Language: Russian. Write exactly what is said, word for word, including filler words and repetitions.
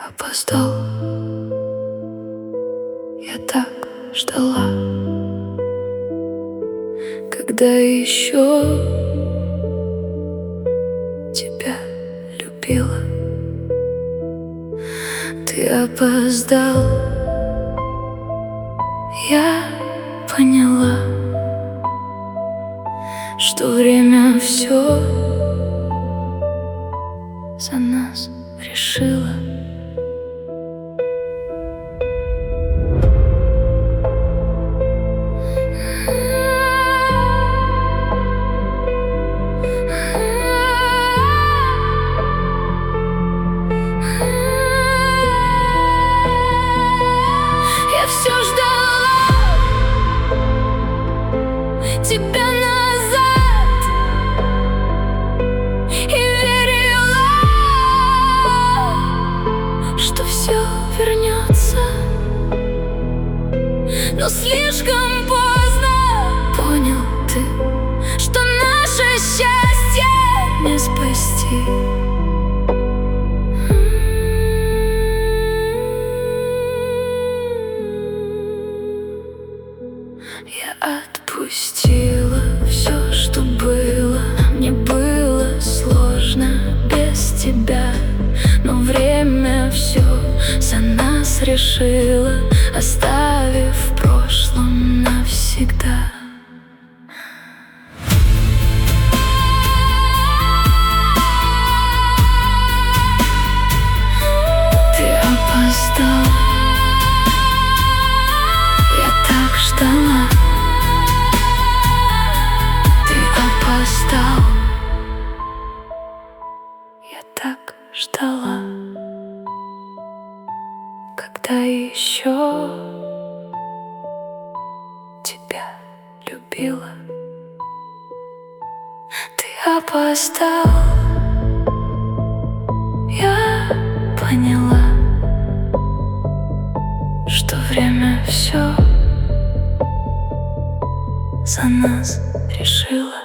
опоздал. Я так ждала, когда еще тебя любила. Ты опоздал, я поняла, что время все за нас решило. Я все ждала тебя назад и верила, что все вернется, но слишком поздно понял ты, что наше счастье не спасти. Я отпустила все, что было. Мне было сложно без тебя, но время все за нас решило, оставив в прошлом навсегда. Ты опоздал, я так ждала. Я так ждала, когда еще тебя любила. Ты опоздал, я поняла, что время все за нас решило.